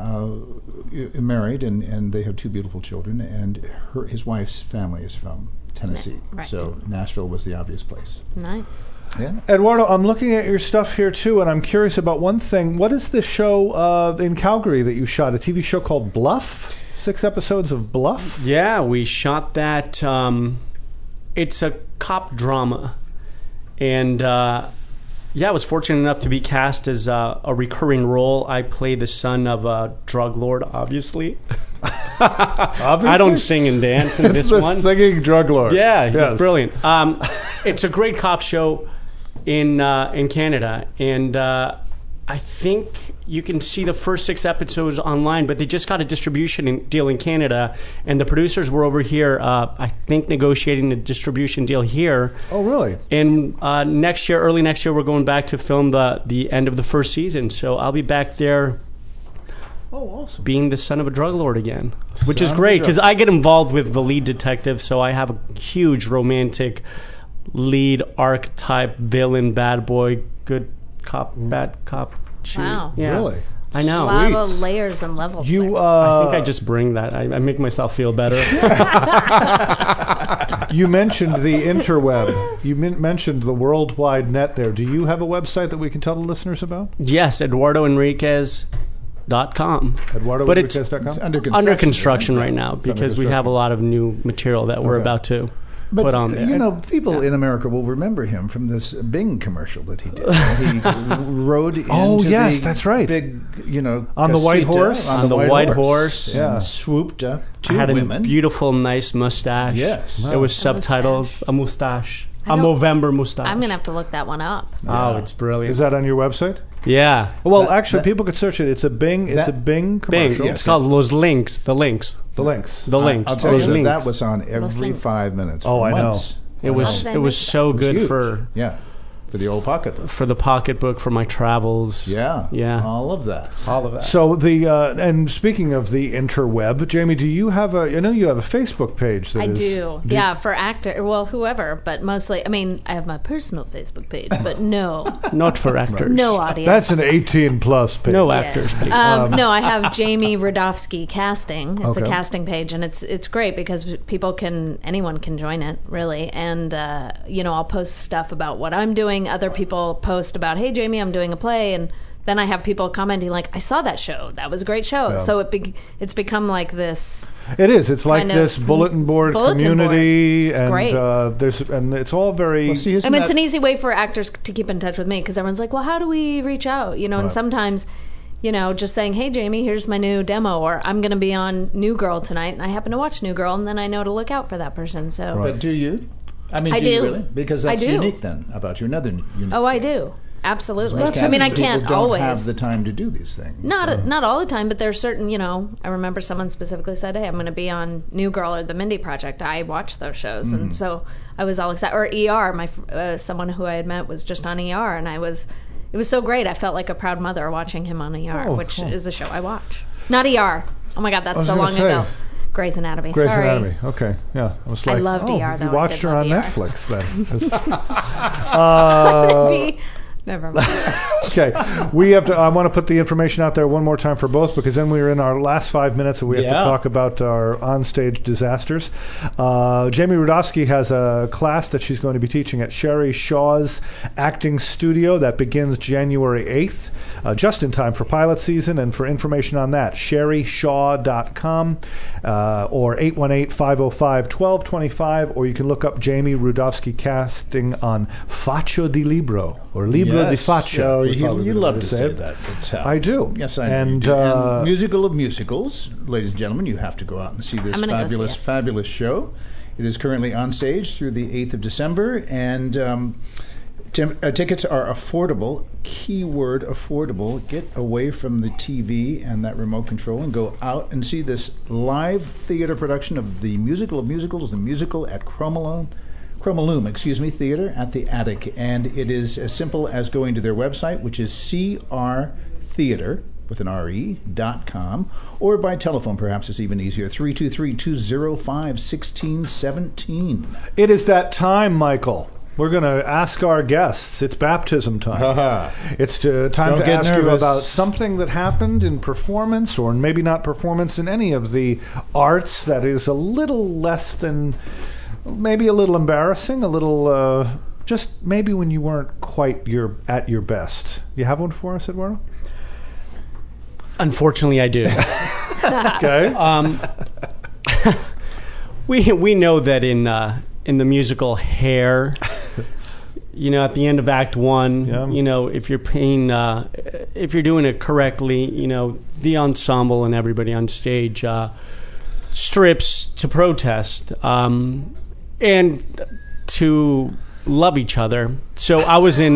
married, and they have 2 beautiful children. And his wife's family is from Tennessee, Right. so Nashville was the obvious place. Nice. Yeah. Eduardo, I'm looking at your stuff here too, and I'm curious about one thing. What is this show in Calgary that you shot? A TV show called Bluff? 6 episodes of Bluff? Yeah, we shot that. It's a cop drama, and I was fortunate enough to be cast as a recurring role. I play the son of a drug lord, obviously. I don't sing and dance in this the one. Singing drug lord. Yeah, Yes. he's brilliant. It's a great cop show in Canada, and I think you can see the first 6 episodes online, but they just got a distribution deal in Canada, and the producers were over here, I think, negotiating a distribution deal here. Oh, really? And early next year, we're going back to film the end of the first season. So I'll be back there Oh, awesome. being the son of a drug lord again, which is Son of a great drug- because I get involved with the lead detective, so I have a huge romantic lead archetype, villain, bad boy, good cop, bad cop. Cheat. Wow. Yeah. Really? I know. A lot of layers and levels. You, there. I think I just bring that. I make myself feel better. you mentioned the interweb. You mentioned the World Wide Net there. Do you have a website that we can tell the listeners about? Yes, EduardoEnriquez.com. But it's It's EduardoEnriquez.com? under construction right now under because we have a lot of new material that we're Okay. about to But put on there. you know, people in America will remember him from this Bing commercial that he did. He rode into Oh, yes, the that's right. big, On the white casita, horse? On the white horse. Yeah. and swooped up I 2 had a women. beautiful, nice mustache. Yes. It was A subtitled mustache. A Mustache. I A don't- Movember Mustache. I'm gonna have to look that one up. Oh, it's brilliant. Is that on your website? Yeah. Well, That- actually, that- people could search it. It's a Bing. It's a Bing Bing. commercial. It's called Los Links. The Links. The links. The Links. I'll tell Los you Links. that was on every Links. 5 minutes. Oh, for I know. months. It was did I it was miss so It was good huge. for the old pocketbook. the pocketbook, for my travels. Yeah. Yeah. All of that. All of that. So and speaking of the interweb, Jamie, do you have I know you have a Facebook page. That I is- do. Yeah, for whoever, but mostly, I mean, I have my personal Facebook page, but no Not for actors. no audience. That's an 18+ page. No Yes. actors, please. No, I have Jamie Radofsky Casting. It's Okay. a casting page, and it's great because anyone can join it, really. And I'll post stuff about what I'm doing. Other people post about, hey, Jamie, I'm doing a play, and then I have people commenting like, I saw that show. That was a great show. Yeah. So it's become like this. It is. It's like kind of this bulletin board bulletin community, board. It's and great. and it's all very. Well, see, I mean, it's an easy way for actors to keep in touch with me because everyone's like, well, how do we reach out? And Right. sometimes, just saying, hey, Jamie, here's my new demo, or I'm going to be on New Girl tonight, and I happen to watch New Girl, and then I know to look out for that person. So, Right. But do you? I mean, I do you do. really? Because that's I do. unique then about you. Another unique. oh, I do. Absolutely. Most I mean, I casting can't people don't always. have the time to do these things. Not all the time, but there's certain, I remember someone specifically said, hey, I'm going to be on New Girl or The Mindy Project. I watch those shows. Mm-hmm. And so I was all excited. Or ER, someone who I had met was just on ER, and it was so great. I felt like a proud mother watching him on ER, Oh, which cool. is a show I watch. Not ER. Oh my God, I that's was so gonna long say. ago. Grey's Anatomy. Grey's Sorry. Anatomy. Okay, yeah. I was I like, loved ER, though. You I watched did her on love ER. Netflix then. Never mind. Okay, we have to. I want to put the information out there one more time for both, because then we're in our last 5 minutes and we have to Yeah. talk about our onstage disasters. Jamie Radofsky has a class that she's going to be teaching at Sherry Shaw's Acting Studio that begins January 8th. just in time for pilot season. And for information on that, sherryshaw.com or 818-505-1225, or you can look up Jamie Rudofsky casting on Faccio di Libro, or Libro di Faccio. You love to say that. I do. Yes, I know. And, you do. And Musical of Musicals, ladies and gentlemen, you have to go out and see this fabulous show. It is currently on stage through the 8th of December, and tickets are affordable. Keyword affordable. Get away from the TV and that remote control and go out and see this live theater production of the Musical of Musicals, the musical at Chromaloom Theater at the Attic. And it is as simple as going to their website, which is crtheater with an RE.com, or by telephone, perhaps it's even easier, 323-205-1617. It is that time, Michael. We're going to ask our guests. It's baptism time. It's time to ask you about something that happened in performance, or maybe not performance, in any of the arts that is a little less than, maybe a little embarrassing, a little, just maybe when you weren't quite at your best. You have one for us, Eduardo? Unfortunately, I do. Okay. We know that in the musical Hair, at the end of Act 1, if you're if you're doing it correctly, the ensemble and everybody on stage strips to protest and to love each other. So I was in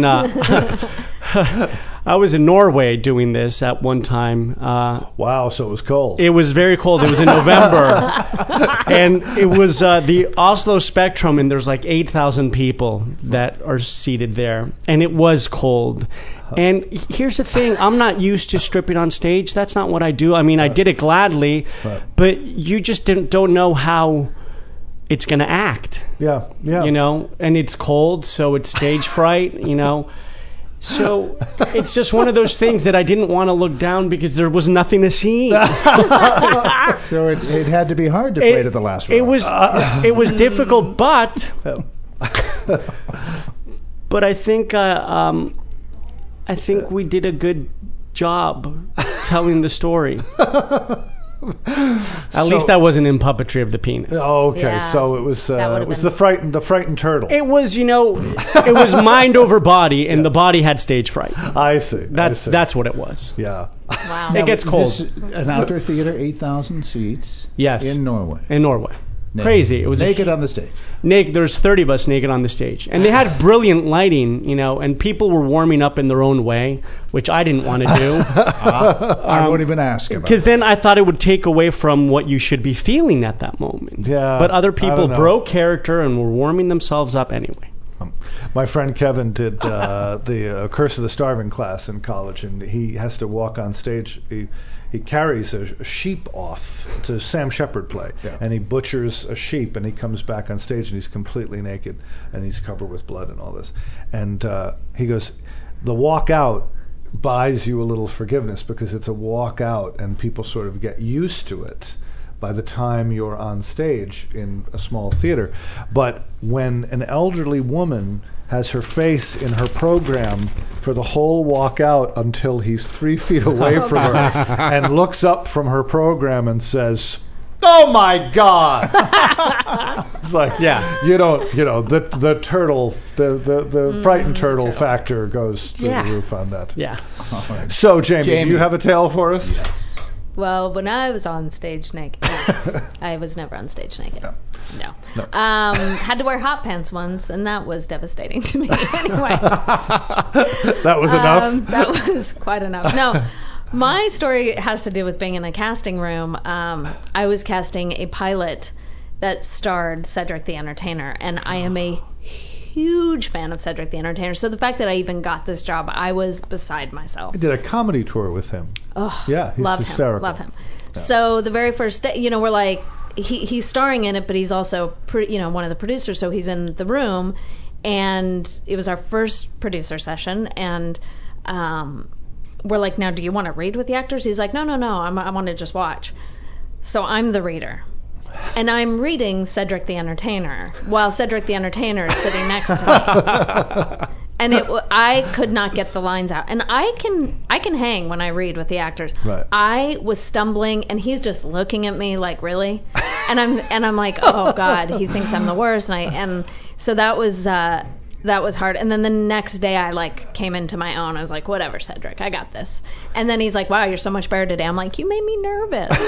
Norway doing this at one time. Wow, so it was cold. It was very cold. It was in November. And it was the Oslo Spectrum, and there's like 8,000 people that are seated there. And it was cold. And here's the thing. I'm not used to stripping on stage. That's not what I do. I mean, I did it gladly, but you just don't know how it's going to act. Yeah. And it's cold, so it's stage fright, So it's just one of those things that I didn't want to look down because there was nothing to see. So it had to be hard to play to the last row. It was difficult, but I think we did a good job telling the story. At least I wasn't in puppetry of the penis. Oh, okay. Yeah, so it was the frightened turtle. It was, it was mind over body, and the body had stage fright. I see. That's what it was. Yeah. Wow. It gets cold. An outdoor theater, 8,000 seats. Yes. In Norway. Naked. Crazy. It was naked on the stage. Naked. There's 30 of us naked on the stage, and they had brilliant lighting, and people were warming up in their own way, which I didn't want to do. I won't even ask about. Because then I thought it would take away from what you should be feeling at that moment. Yeah. But other people broke character and were warming themselves up anyway. My friend Kevin did the Curse of the Starving class in college, and he has to walk on stage. He carries a sheep off to Sam Shepard play, and he butchers a sheep, and he comes back on stage, and he's completely naked, and he's covered with blood and all this. And he goes, the walk out buys you a little forgiveness because it's a walk out, and people sort of get used to it by the time you're on stage in a small theater. But when an elderly woman has her face in her program for the whole walk out until he's 3 feet away from her and looks up from her program and says, "Oh my God!" It's like, the turtle, the frightened turtle factor goes through the roof on that. Yeah. Right. So, Jamie, do you have a tale for us? Yes. Well, when I was on stage naked, I was never on stage naked. No. Had to wear hot pants once, and that was devastating to me. Anyway. That was enough? That was quite enough. No. My story has to do with being in a casting room. I was casting a pilot that starred Cedric the Entertainer, and I am a huge fan of Cedric the Entertainer. So the fact that I even got this job, I was beside myself. I did a comedy tour with him. Oh, yeah, he's hysterical. Love him. Yeah. So the very first day, we're like, he's starring in it, but he's also, one of the producers, so he's in the room. And it was our first producer session, and we're like, now, do you want to read with the actors? He's like, no, I want to just watch. So I'm the reader. And I'm reading Cedric the Entertainer while Cedric the Entertainer is sitting next to me. And I could not get the lines out. And I can hang when I read with the actors. Right. I was stumbling, and he's just looking at me like, really? And I'm like, oh God, he thinks I'm the worst. And so that was hard. And then the next day I came into my own. I was like, whatever, Cedric, I got this. And then he's like, wow, you're so much better today. I'm like, you made me nervous.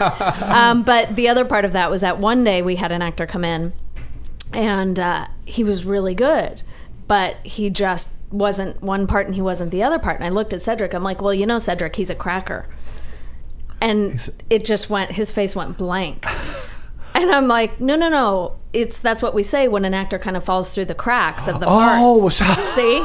But the other part of that was that one day we had an actor come in, and he was really good, but he just wasn't one part and he wasn't the other part. And I looked at Cedric. I'm like, well, Cedric, he's a cracker. And his face went blank. And I'm like, no. That's what we say when an actor kind of falls through the cracks of the parts. See?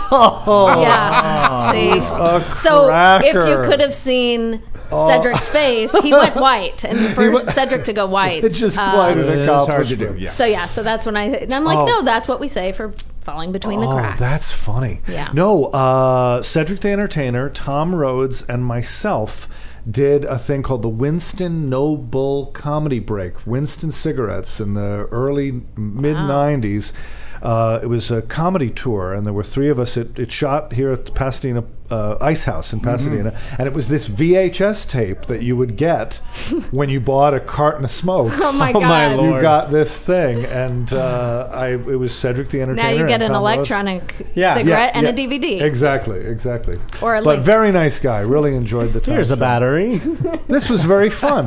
Yeah. See? So if you could have seen Cedric's face, he went white. And for Cedric to go white. It's just quite an accomplishment. It's hard to do, yeah. So that's when I'm like, no, that's what we say for falling between the cracks. That's funny. Yeah. No, Cedric the Entertainer, Tom Rhodes, and myself did a thing called the Winston Noble Comedy Break, Winston Cigarettes, in the early mid-90s. It was a comedy tour, and there were three of us. It shot here at the Pasadena Ice House in Pasadena, and it was this VHS tape that you would get when you bought a carton of smokes. Oh my God! My Lord. You got this thing, and it was Cedric the Entertainer. Now you get an electronic cigarette and a DVD. Exactly. Or but very nice guy. Really enjoyed the time. Here's a battery. This was very fun.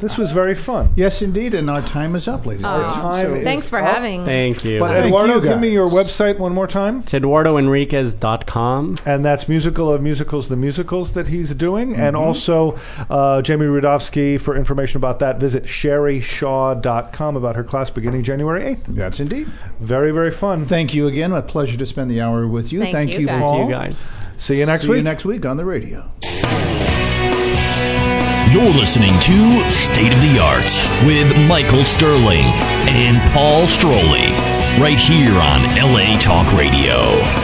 Yes, indeed, and our time is up, ladies and gentlemen. Thanks for having. Thank you. But Eduardo, give me your website one more time. It's EduardoEnriquez.com. And that's Musical of Musicals, the musicals that he's doing. And also, Jamie Rudofsky, for information about that, visit SherryShaw.com about her class beginning January 8th. That's indeed. Very, very fun. Thank you again. A pleasure to spend the hour with you. Thank you, guys. Paul. Thank you, guys. See you next week. See you next week on the radio. You're listening to State of the Arts with Michael Sterling and Paul Stroley, right here on LA Talk Radio.